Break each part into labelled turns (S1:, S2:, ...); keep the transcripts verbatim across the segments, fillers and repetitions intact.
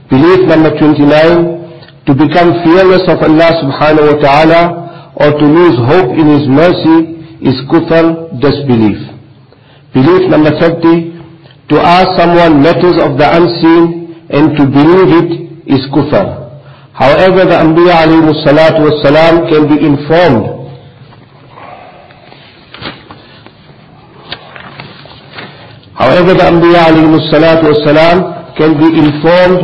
S1: Belief number twenty-nine, to become fearless of Allah subhanahu wa ta'ala or to lose hope in His mercy is kufr, disbelief. Belief number thirty, to ask someone matters of the unseen and to believe it is kufr. However, the Anbiya alayhi salatu wassalam can be informed However, the Anbiya alayhi salatu wassalam can be informed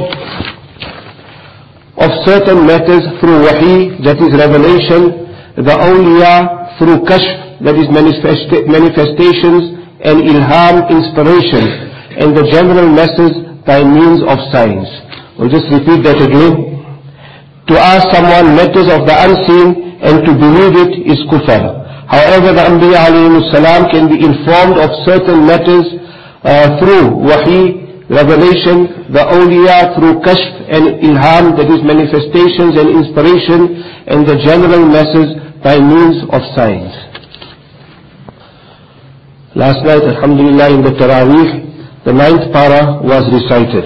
S1: of certain matters through wahi, that is revelation, the awliya through kashf, that is manifesta- manifestations, and ilham, inspiration, and the general message by means of signs. We'll just repeat that again. To ask someone matters of the unseen and to believe it is kufr. However, the Anbiya alayhi salam can be informed of certain matters uh, through wahi, revelation, the awliya through kashf and ilham, that is manifestations and inspiration, and the general message by means of signs. Last night, alhamdulillah, in the Taraweeh, the ninth para was recited.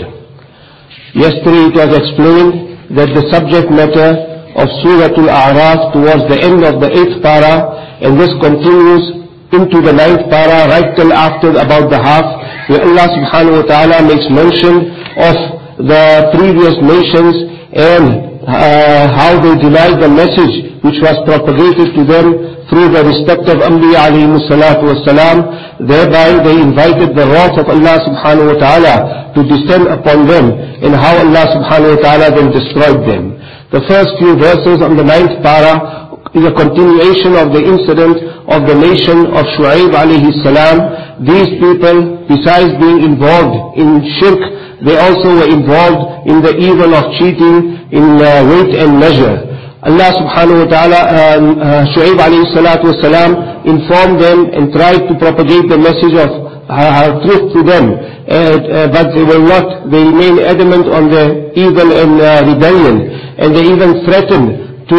S1: Yesterday it was explained that the subject matter of Surah Al-A'raf towards the end of the eighth para, and this continues into the ninth para right till after about the half, where Allah subhanahu wa ta'ala makes mention of the previous nations and uh, how they denied the message which was propagated to them through the respective Anbiya alayhi salatu wassalam. Thereby they invited the wrath of Allah subhanahu wa ta'ala to descend upon them, and how Allah subhanahu wa ta'ala then destroyed them. The first few verses on the ninth para is a continuation of the incident of the nation of Shu'aib alayhi salam. These people, besides being involved in shirk, they also were involved in the evil of cheating in uh, weight and measure. Allah subhanahu wa ta'ala, uh, uh, Shu'aib alayhi salatu wasalam, informed them and tried to propagate the message of uh, truth to them, uh, uh, but they will not, they remain adamant on their evil and uh, rebellion, and they even threatened to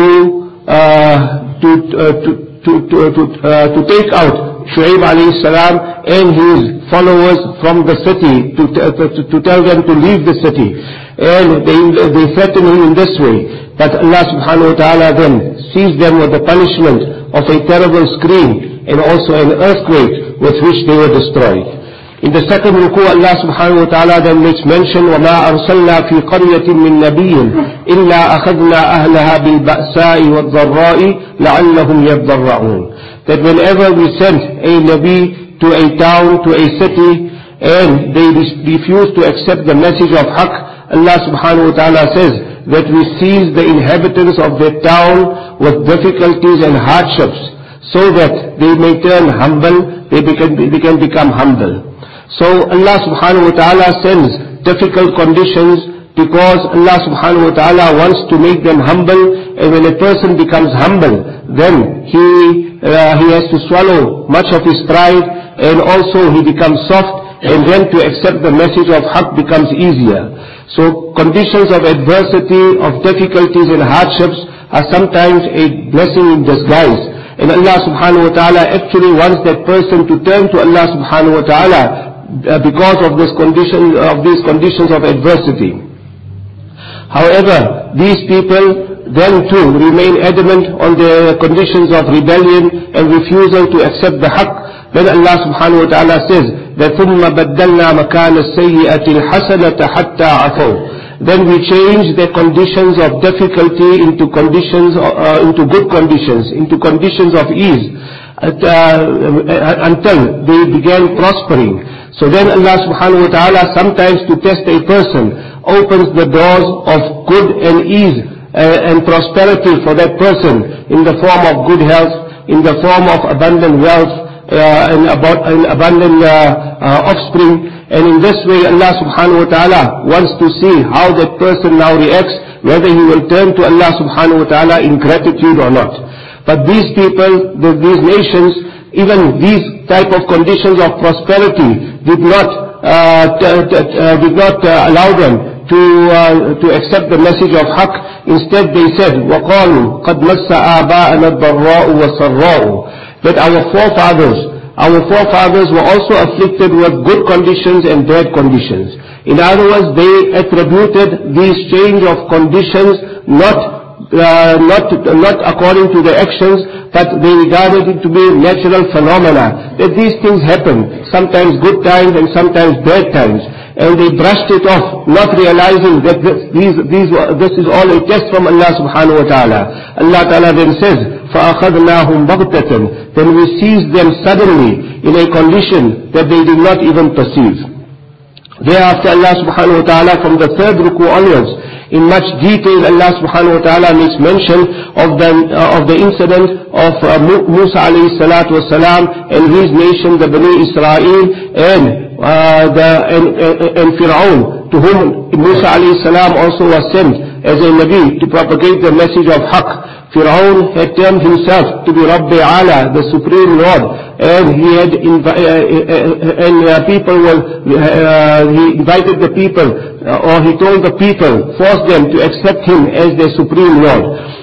S1: uh, to, uh, to, to, to, to, uh, to take out Shu'aib alayhi salam and his followers from the city, to, to, to tell them to leave the city, and they, they threatened him in this way. But Allah subhanahu wa ta'ala then seized them with the punishment of a terrible scream and also an earthquake with which they were destroyed. In the second ruku, Allah subhanahu wa ta'ala then makes mention, وَمَا أَرْسَلْنَا فِي قَرْيَةٍ مِّن نَبِيٍّ إِلَّا أَخَذْنَا أَهْلَهَا بِالْبَأْسَاءِ وَالضَّرَّاءِ لَعَلَّهُمْ يَضَّرَّعُونَ. That whenever we sent a Nabi to a town, to a city, and they refuse to accept the message of Haqq, Allah subhanahu wa ta'ala says that we seize the inhabitants of their town with difficulties and hardships, so that they may turn humble, they, become, they can become humble. So Allah subhanahu wa ta'ala sends difficult conditions because Allah subhanahu wa ta'ala wants to make them humble, and when a person becomes humble, then he, uh, he has to swallow much of his pride, and also he becomes soft, and then to accept the message of Haqq becomes easier. So conditions of adversity, of difficulties and hardships are sometimes a blessing in disguise. And Allah subhanahu wa ta'ala actually wants that person to turn to Allah subhanahu wa ta'ala uh, because of this condition, of these conditions of adversity. However, these people then too remain adamant on their conditions of rebellion and refusal to accept the Haqq. Then Allah subhanahu wa ta'ala says that ثُمَّ بَدَّلْنَا مَكَانَ السَّيِّئَةِ الْحَسَنَةَ حَتَّى عَفَوْا. Then we change their conditions of difficulty into conditions, uh, into good conditions, into conditions of ease, at, uh, until they began prospering. So then Allah subhanahu wa ta'ala, sometimes to test a person, opens the doors of good and ease uh, and prosperity for that person in the form of good health, in the form of abundant wealth, uh, and, about, and abundant uh, uh, offspring. And in this way Allah subhanahu wa ta'ala wants to see how that person now reacts, whether he will turn to Allah subhanahu wa ta'ala in gratitude or not. But these people, the, these nations, even these type of conditions of prosperity did not uh, t t uh, did not uh, allow them to uh, to accept the message of Haqq. Instead they said, وَقَالُوا قَدْ مَسَّ آبَاءَنَا الضَّرَّاءُ وَالسَّرَّاءُ, that our forefathers Our forefathers were also afflicted with good conditions and bad conditions. In other words, they attributed these change of conditions not Uh, not not according to the actions, but they regarded it to be natural phenomena, that these things happen, sometimes good times and sometimes bad times, and they brushed it off, not realizing that this, these, these, this is all a test from Allah subhanahu wa ta'ala. Allah ta'ala then says, فَأَخَذْنَاهُمْ بَغْتَةً, then we seized them suddenly in a condition that they did not even perceive. Thereafter Allah subhanahu wa ta'ala, from the third ruku onwards, in much detail Allah subhanahu wa ta'ala makes mention of the, uh, of the incident of uh, Musa alayhi salatu wasalam and his nation, the Bani Israel, and, uh, the, and, and, and Fir'aun, to whom Musa alayhi salam also was sent as a Nabi to propagate the message of Haqq. Fir'aun had termed himself to be Rabbi Ala, the Supreme Lord, and he had invi- uh, uh, and uh, people were, uh, he invited the people, uh, or he told the people, forced them to accept him as their Supreme Lord.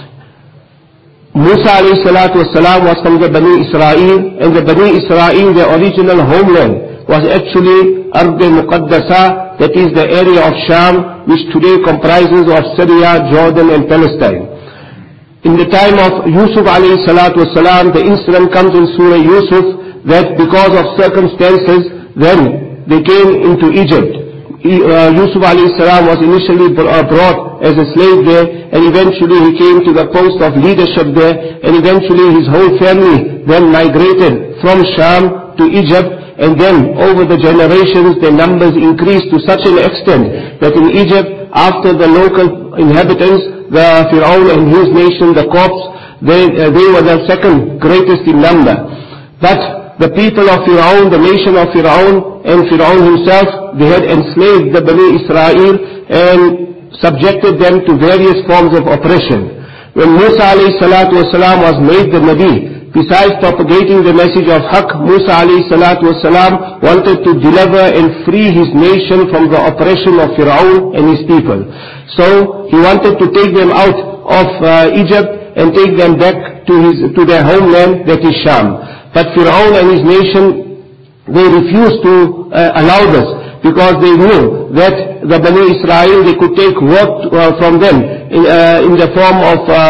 S1: Musa alayhi salatu wasalam was from the Bani Israel, and the Bani Israel, their original homeland, was actually Ard al-Muqaddasa, that is the area of Sham, which today comprises of Syria, Jordan and Palestine. In the time of Yusuf alayhi salatu wasalam, the incident comes in Surah Yusuf, that because of circumstances, then they came into Egypt. Uh, Yusuf alayhi salam was initially brought as a slave there, and eventually he came to the post of leadership there, and eventually his whole family then migrated from Sham to Egypt, and then over the generations their numbers increased to such an extent that in Egypt, after the local inhabitants, the Fir'aun and his nation, the Copts, they, uh, they were the second greatest in number. But the people of Fir'aun, the nation of Fir'aun, and Fir'aun himself, they had enslaved the Bani Israel and subjected them to various forms of oppression. When Musa alayhi salatu wasalam was made the Nabi, besides propagating the message of Haqq, Musa alayhi salatu wasalam wanted to deliver and free his nation from the oppression of Fir'aun and his people. So he wanted to take them out of uh, Egypt and take them back to his to their homeland, that is Sham. But Fir'aun and his nation, they refused to uh, allow this, because they knew that the Bani Israel, they could take work uh, from them in, uh, in the form of uh,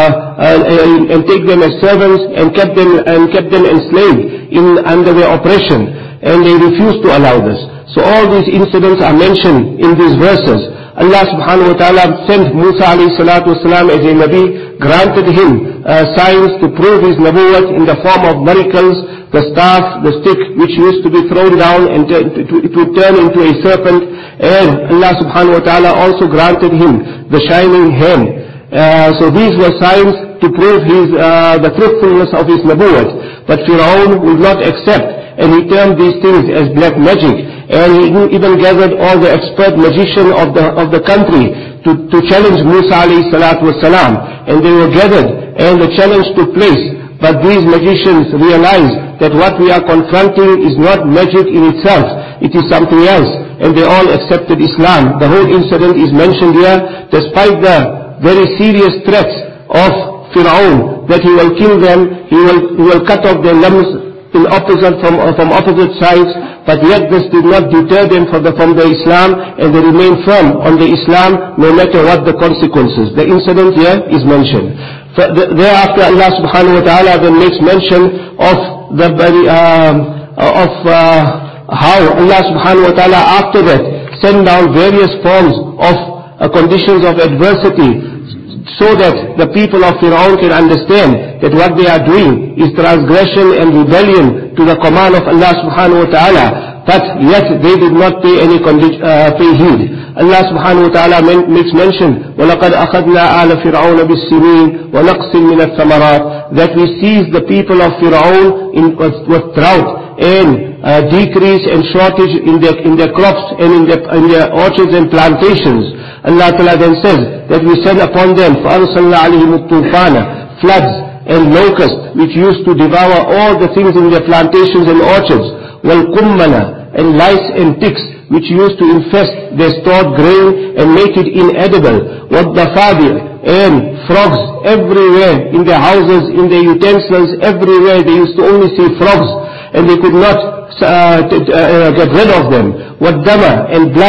S1: uh, and take them as servants and kept them and kept them enslaved in under their oppression, and they refused to allow this. So all these incidents are mentioned in these verses. Allah subhanahu wa ta'ala sent Musa alayhi salatu wasalam as a Nabi, granted him uh, signs to prove his Nabuwat in the form of miracles, the staff, the stick which used to be thrown down and t- to, it would turn into a serpent, and Allah subhanahu wa ta'ala also granted him the shining hand. Uh, so these were signs to prove his, uh, the truthfulness of his Nabuwat. But Fir'aun would not accept, and he termed these things as black magic. And he even gathered all the expert magicians of the of the country to, to challenge Musa alayhi salatu wasalam. And they were gathered, and the challenge took place. But these magicians realized that what we are confronting is not magic in itself, it is something else. And they all accepted Islam. The whole incident is mentioned here, despite the very serious threats of Fir'aun, that he will kill them, he will, he will cut off their limbs in opposite, from, from opposite sides. But yet this did not deter them from the, from the Islam, and they remain firm on the Islam no matter what the consequences. The incident here is mentioned. Thereafter Allah subhanahu wa ta'ala then makes mention of the um, of uh, how Allah subhanahu wa ta'ala after that sent down various forms of uh, conditions of adversity, so that the people of Fir'aun can understand that what they are doing is transgression and rebellion to the command of Allah subhanahu wa ta'ala. But yet they did not pay any condi- uh, pay heed. Allah subhanahu wa ta'ala men- makes mention, وَلَقَدْ أَخَذْنَا آلَ فِرْعَوْنَ بِالسِّنِينَ وَنَقْصٍ مِنَ الثَّمَرَاتِ, that we seized the people of Fir'aun in, with, with drought and uh, decrease and shortage in their, in their crops and in their, in their orchards and plantations. Allah ta'ala then says that we sent upon them فَأَرْسَلْنَا عَلَيْهِمُ الطُّوفَانَ, floods and locusts which used to devour all the things in their plantations and orchards, وَالْقُمَّلَ, and lice and ticks which used to infest their stored grain and make it inedible, وَالضَّفَادِعِ, and frogs everywhere in their houses, in their utensils, everywhere they used to only see frogs, and they could not uh, t- uh, get rid of them. وَالدَّمَ, and blood,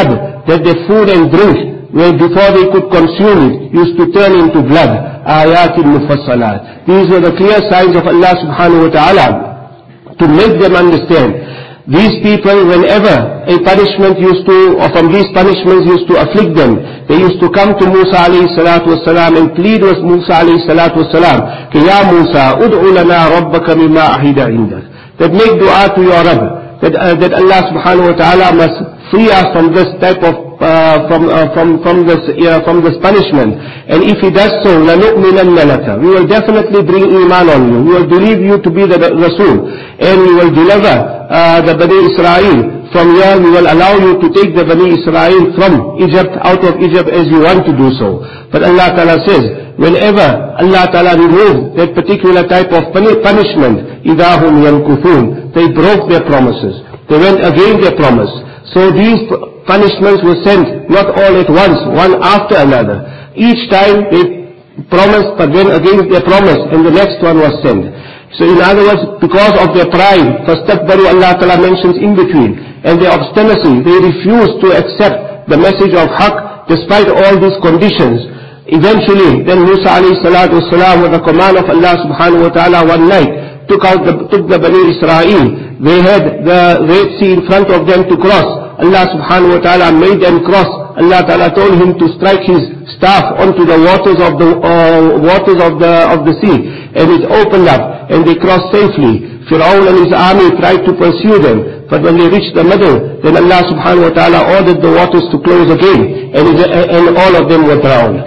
S1: that their food and drink, where before they could consume it, used to turn into blood. Ayatin mufassalat. These were the clear signs of Allah subhanahu wa ta'ala to make them understand. These people, whenever a punishment used to, or from these punishments used to afflict them, they used to come to Musa alayhi salatu wasalam and plead with Musa alayhi salatu wasalam, Ki ya Musa, ud'u lana rabbaka mimma ahida indak. That make dua to your Rabb, that, uh, that Allah subhanahu wa ta'ala must free us from this type of Uh, from uh, from from this uh, from this punishment. And if he does so, لَنُؤْمِنَنَّ لَكَ, we will definitely bring iman on you. We will believe you to be the Rasul, and we will deliver uh, the Bani Israel from here. We will allow you to take the Bani Israel from Egypt, out of Egypt, as you want to do so. But Allah Ta'ala says, whenever Allah Ta'ala removed that particular type of punishment, إِذَا هُمْ يَنْكُثُونَ, they broke their promises. They went against their promise. So these punishments were sent not all at once, one after another. Each time they promised, but then against their promise, and the next one was sent. So in other words, because of their pride, فَاسْتَكْبَرُوا, Allah Ta'ala mentions in between, and their obstinacy, they refused to accept the message of Haqq despite all these conditions. Eventually, then Musa alayhi salatu wasalam, with the command of Allah subhanahu wa ta'ala, one night, took out the, took the Bani Israel. They had the Red Sea in front of them to cross. Allah subhanahu wa ta'ala made them cross. Allah ta'ala told him to strike his staff onto the waters of the uh, waters of the of the sea, and it opened up, and they crossed safely. Fir'aun and his army tried to pursue them, but when they reached the middle, then Allah subhanahu wa ta'ala ordered the waters to close again, and, it, and all of them were drowned.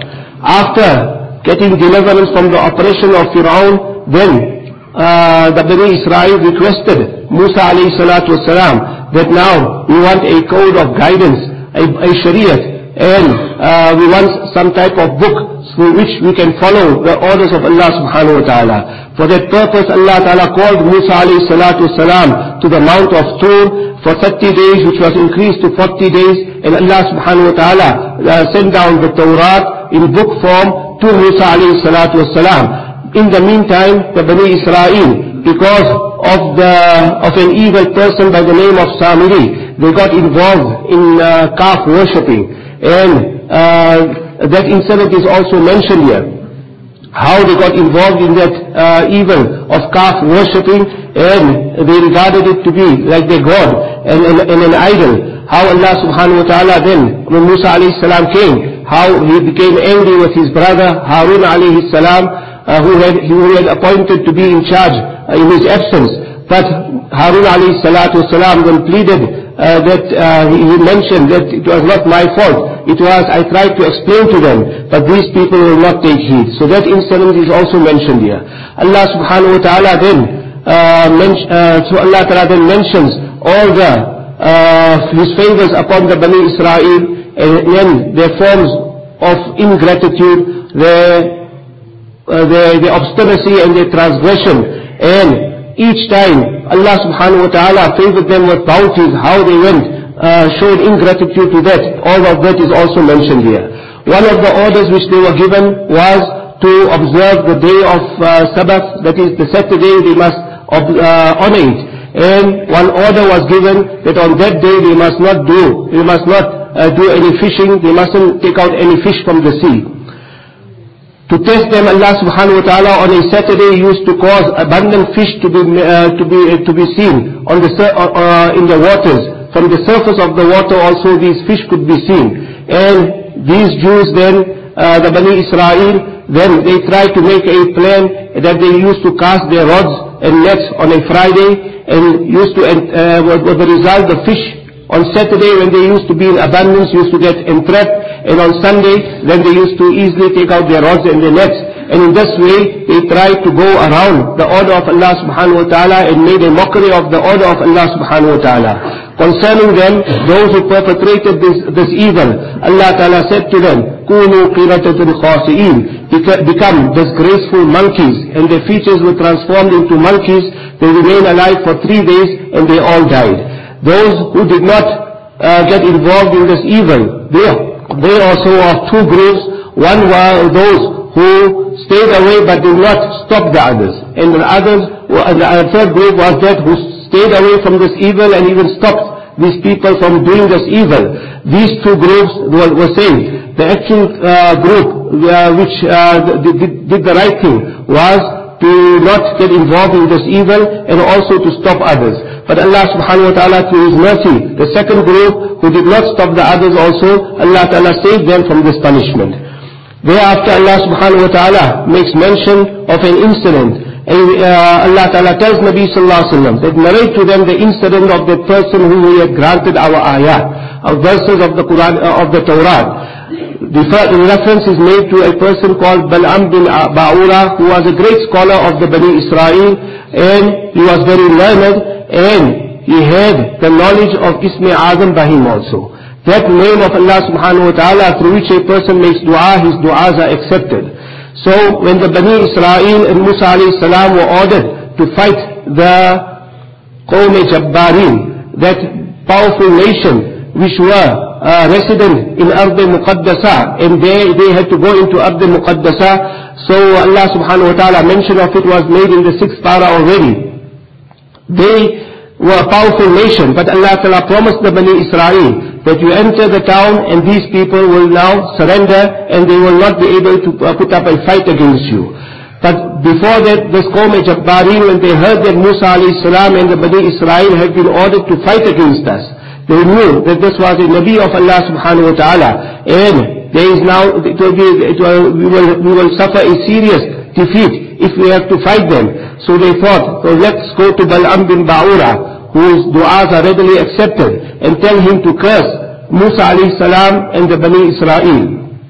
S1: After getting deliverance from the oppression of Fir'aun, then Uh, the Bani Israel requested Musa alayhi salatu wasalam that now we want a code of guidance, a, a shariat, and uh, we want some type of book through which we can follow the orders of Allah subhanahu wa ta'ala. For that purpose, Allah ta'ala called Musa alayhi salatu wasalam to the Mount of Tur for thirty days, which was increased to forty days, and Allah subhanahu wa ta'ala uh, sent down the Tawrat in book form to Musa alayhi salatu wasalam. In the meantime, the Bani Israel, because of the of an evil person by the name of Samiri, they got involved in uh, calf worshipping, and uh, that incident is also mentioned here. How they got involved in that uh, evil of calf worshipping, and they regarded it to be like their God and, and, and an idol. How Allah subhanahu wa ta'ala then, when Musa alayhi salam came, how he became angry with his brother Harun alayhi salam, Uh, who, had, who had appointed to be in charge uh, in his absence. But Harun alayhi salatu wasalam then pleaded uh, that uh, he, he mentioned that it was not my fault. It was, I tried to explain to them, but these people will not take heed. So that incident is also mentioned here. Allah subhanahu wa ta'ala then, uh, men- uh, so Allah ta'ala then mentions all the, uh, his favors upon the Bani Israel, and then their forms of ingratitude, their Uh, their, their obstinacy and their transgression, and each time Allah subhanahu wa ta'ala favored them with bounties, how they went, uh, showed ingratitude to that. All of that is also mentioned here. One of the orders which they were given was to observe the day of uh, Sabbath, that is the Saturday, they must uh, honor it. And one order was given that on that day they must not do, they must not uh, do any fishing, they mustn't take out any fish from the sea. To test them, Allah subhanahu wa ta'ala on a Saturday used to cause abundant fish to be uh, to be uh, to be seen on the uh, uh, in the waters. From the surface of the water also these fish could be seen. And these Jews then, uh, the Bani Israel, then they tried to make a plan that they used to cast their rods and nets on a Friday, and used to uh, with the result the fish on Saturday, when they used to be in abundance, used to get entrapped, and on Sunday, then they used to easily take out their rods and their nets. And in this way, they tried to go around the order of Allah subhanahu wa ta'ala and made a mockery of the order of Allah subhanahu wa ta'ala. Concerning them, those who perpetrated this, this evil, Allah ta'ala said to them, كُونُوا قِرَةً خَاسِئِينَ, become disgraceful monkeys, and their features were transformed into monkeys. They remained alive for three days, and they all died. Those who did not uh, get involved in this evil, they, they also are two groups. One were those who stayed away but did not stop the others. And the others, and the third group was that who stayed away from this evil and even stopped these people from doing this evil. These two groups were, were saying, the actual uh, group uh, which uh, did, did the right thing was to not get involved in this evil and also to stop others. But Allah subhanahu wa ta'ala, through His mercy, the second group who did not stop the others also, Allah ta'ala saved them from this punishment. Thereafter Allah subhanahu wa ta'ala makes mention of an incident. And uh, Allah ta'ala tells Nabi sallallahu alayhi wa sallam that narrate to them the incident of the person who we had granted our ayat, our verses of the Quran, uh, of the Torah. The reference is made to a person called Bal'am bin Ba'ura, who was a great scholar of the Bani Israel, and he was very learned, and he had the knowledge of Ismi Azam Bahim also. That name of Allah subhanahu wa ta'ala, through which a person makes dua, his du'as are accepted. So when the Bani Israel and Musa alayhi salam were ordered to fight the Qawm Jabbarin, that powerful nation which were Uh, resident in Ard al-Muqaddasa, and they, they had to go into Ard al-Muqaddasa. So Allah subhanahu wa ta'ala mention of it was made in the sixth para already. They were a powerful nation, but Allah ta'ala promised the Bani Israel that you enter the town and these people will now surrender and they will not be able to uh, put up a fight against you. But before that, this Qawm Jabbarin, when they heard that Musa alayhi salam and the Bani Israel had been ordered to fight against us, they knew that this was a Nabi of Allah subhanahu wa ta'ala, and there is now, it will be, it will, we, will, we will suffer a serious defeat if we have to fight them. So they thought, so let's go to Bal'am bin Ba'ura, whose du'as are readily accepted, and tell him to curse Musa alayhi salam and the Bani Israel.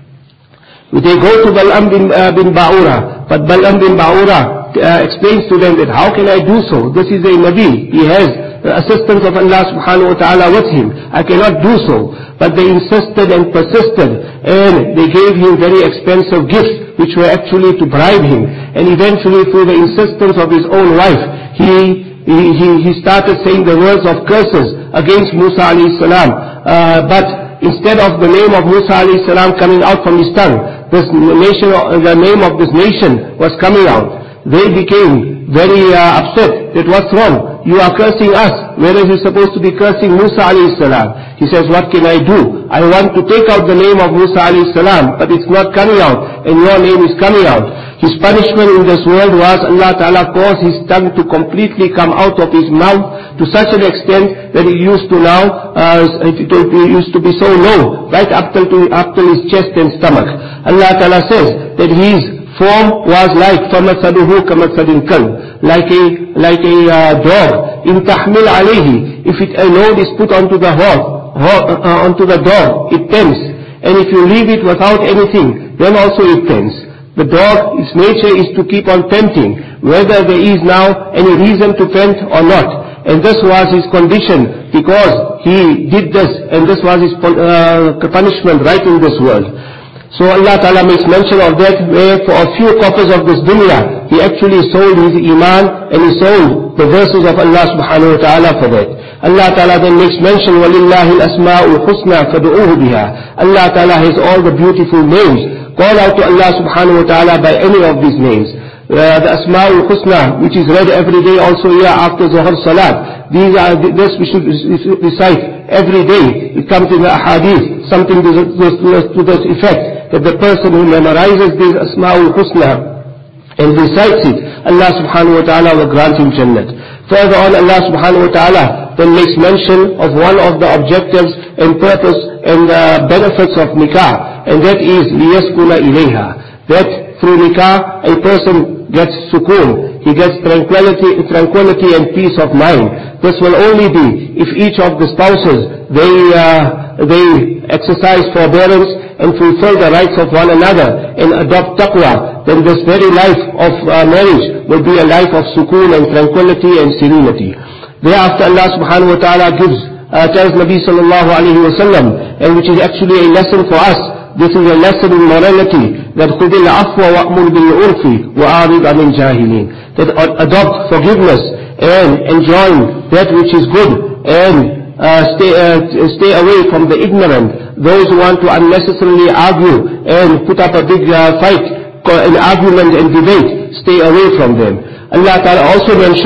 S1: They go to Bal'am bin, uh, bin Ba'ura, but Bal'am bin Ba'ura uh, explains to them that how can I do so? This is a Nabi, he has the assistance of Allah subhanahu wa ta'ala with him. I cannot do so. But they insisted and persisted, and they gave him very expensive gifts, which were actually to bribe him. And eventually, through the insistence of his own wife, he he, he started saying the words of curses against Musa alayhi salam. Uh, but instead of the name of Musa alayhi salam coming out from his tongue, this nation, the name of this nation was coming out. They became very uh, upset that what's wrong? You are cursing us, whereas you're supposed to be cursing Musa alayhi salam. He says, what can I do? I want to take out the name of Musa alayhi salam, but it's not coming out, and your name is coming out. His punishment in this world was Allah Ta'ala caused his tongue to completely come out of his mouth to such an extent that it used to now, uh, it used to be so low, right up till, to, up till his chest and stomach. Allah Ta'ala says that his form was like فَمَثَلُهُ كَمَثَلِ الْكَلْبِ, like a like a uh, dog. In tahmil alayhi, if it, a load is put onto the horse, uh, onto the dog, it tends. And if you leave it without anything, then also it tends. The dog, its nature is to keep on tempting, whether there is now any reason to tempt or not. And this was his condition, because he did this, and this was his uh, punishment right in this world. So Allah Ta'ala makes mention of that, where for a few copies of this dunya, he actually sold his iman, and he sold the verses of Allah subhanahu wa ta'ala for that. Allah Ta'ala then makes mention, وَلِلَّهِ الْأَسْمَاءُ الْحُسْنَى فَدُعُوهُ بِهَا. Allah Ta'ala has all the beautiful names. Call out to Allah subhanahu wa ta'ala by any of these names. Uh, the Asma'ul Husna, which is read every day also here after Zuhr Salat. These are, this we should recite every day. It comes in the Ahadith, something to this, to this effect, that the person who memorizes these Asma'ul Husna and recites it, Allah subhanahu wa ta'ala will grant him Jannat. Further on, Allah subhanahu wa ta'ala then makes mention of one of the objectives and purpose and uh, benefits of nikah, and that is liyaskuna ilayha. That through nikah, a person gets sukoon, he gets tranquility, tranquility and peace of mind. This will only be if each of the spouses, they, uh, they exercise forbearance and fulfill the rights of one another and adopt taqwa. Then this very life of uh, marriage will be a life of sukoon and tranquility and serenity. Thereafter Allah subhanahu wa ta'ala gives, uh, tells Nabi sallallahu alayhi wa sallam, and which is actually a lesson for us. This is a lesson in morality, that خُذِ الْعَفْوَ وَأْمُرْ بِالْعُرْفِ وَأَعْرِضْ عَنِ الْجَاهِلِينَ, that adopt forgiveness and enjoy that which is good, and uh, stay, uh, stay away from the ignorant. Those who want to unnecessarily argue and put up a big uh, fight, an argument and debate, stay away from them. Allah Ta'ala also mentions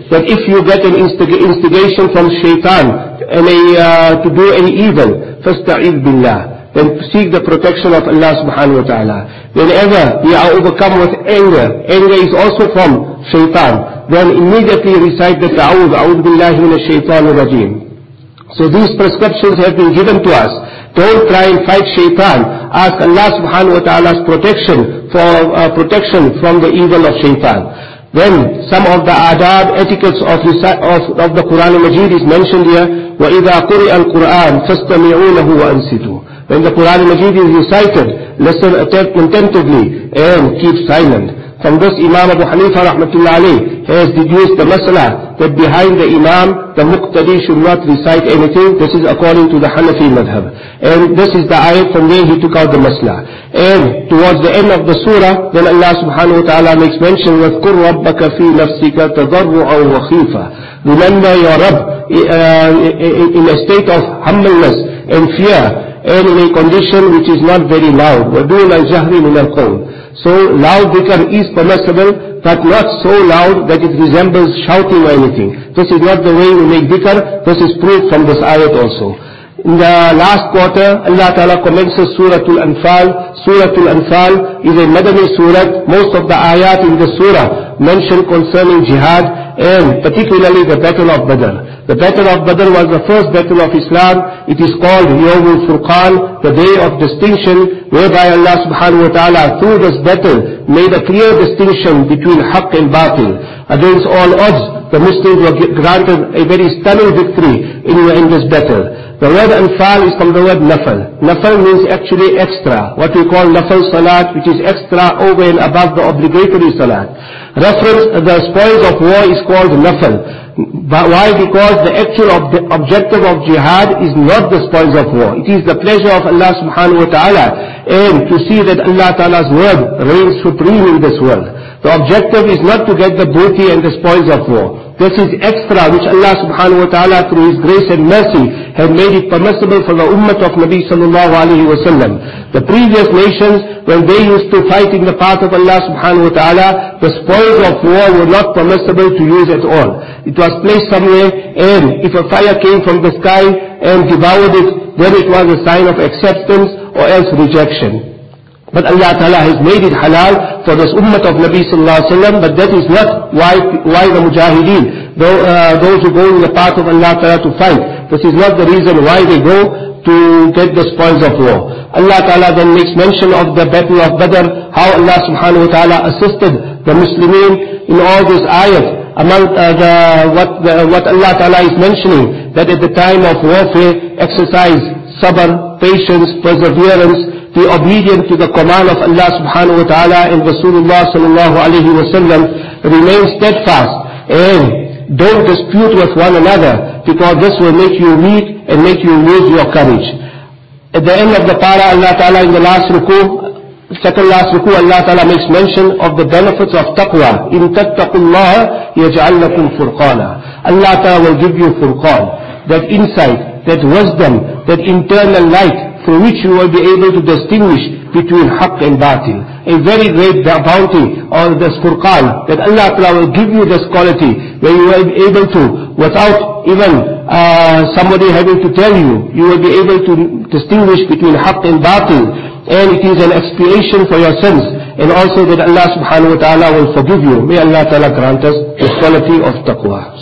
S1: that if you get an instig- instigation from shaitan and a, uh, to do any evil, فَاسْتَعِذْ بِاللَّهِ, then seek the protection of Allah subhanahu wa ta'ala. Whenever we are overcome with anger, anger is also from shaitan, then immediately recite the ta'awud, a'udhu billahi minash shaitanir rajim. So these prescriptions have been given to us. Don't try and fight shaitan. Ask Allah subhanahu wa ta'ala's protection for uh, protection from the evil of shaitan. Then some of the adab, etiquettes of, of, of the Quran Majid is mentioned here. وَإِذَا قُرِئَ الْقُرْآنِ فَاسْتَمِعُوا لَهُ وَأَنْصِتُوا. When the Quran Majid is recited, listen attentively and keep silent. From this, Imam Abu Hanifa rahmatullah alayh has deduced the mas'ala that behind the Imam, the muqtadi should not recite anything. This is according to the Hanafi madhab. And this is the ayat from where he took out the mas'ala. And towards the end of the surah, then Allah subhanahu wa ta'ala makes mention, وَاذْكُرْ رَبَّكَ فِي نَفْسِكَ تَضَرُّعًا وَخِيفًا. Remember your Rabb uh, in a state of humbleness and fear, and in a condition which is not very loud. وَدُونَ الْجَهْرِ مِنَ الْقَوْلِ. So loud dhikr is permissible, but not so loud that it resembles shouting or anything. This is not the way we make dhikr. This is proved from this ayat also. In the last quarter, Allah Ta'ala commences Surah Al-Anfal. Surah Al-Anfal is a Madani surah. Most of the ayat in the surah mention concerning jihad, and particularly the battle of Badr. The battle of Badr was the first battle of Islam. It is called Yawmul Furqan, the day of distinction, whereby Allah subhanahu wa ta'ala through this battle made a clear distinction between haqq and batil. Against all odds, the Muslims were granted a very stunning victory in, in this battle. The word Anfal is from the word Nafal. Nafal means actually extra. What we call Nafal Salat, which is extra over and above the obligatory Salat. Reference, the spoils of war is called Nafal. Why? Because the actual ob objective of jihad is not the spoils of war. It is the pleasure of Allah subhanahu wa ta'ala, and to see that Allah ta'ala's word reigns supreme in this world. The objective is not to get the booty and the spoils of war. This is extra which Allah subhanahu wa ta'ala through His grace and mercy had made it permissible for the ummah of Nabi sallallahu alayhi wa sallam. The previous nations, when they used to fight in the path of Allah subhanahu wa ta'ala, the spoils of war were not permissible to use at all. It was placed somewhere, and if a fire came from the sky and devoured it, then it was a sign of acceptance or else rejection. But Allah Ta'ala has made it halal for this ummah of Nabi Sallallahu Alaihi Wasallam, but that is not why, why the mujahideen, though, uh, those who go in the path of Allah Ta'ala to fight, this is not the reason why they go to get the spoils of war. Allah Ta'ala then makes mention of the battle of Badr, how Allah Subhanahu Wa Ta'ala assisted the Muslimin in all this ayat. Among uh, the, what, the, what Allah Ta'ala is mentioning, that at the time of warfare, exercise sabr, patience, perseverance, be obedient to the command of Allah subhanahu wa ta'ala and Rasulullah sallallahu alayhi wa sallam, remain steadfast and don't dispute with one another, because this will make you weak and make you lose your courage. At the end of the para, Allah Ta'ala in the last ruku, second last ruku, Allah Ta'ala makes mention of the benefits of taqwa. In tattaqullaha yaj'al lakum furqana. Allah Ta'ala will give you furqan, that insight, that wisdom, that internal light, through which you will be able to distinguish between haqq and batil. A very great bounty or this furqan, that Allah Ta'ala will give you this quality, where you will be able to, without even uh, somebody having to tell you, you will be able to distinguish between haqq and batil, and it is an expiation for your sins, and also that Allah subhanahu wa ta'ala will forgive you. May Allah Ta'ala grant us this quality of taqwa.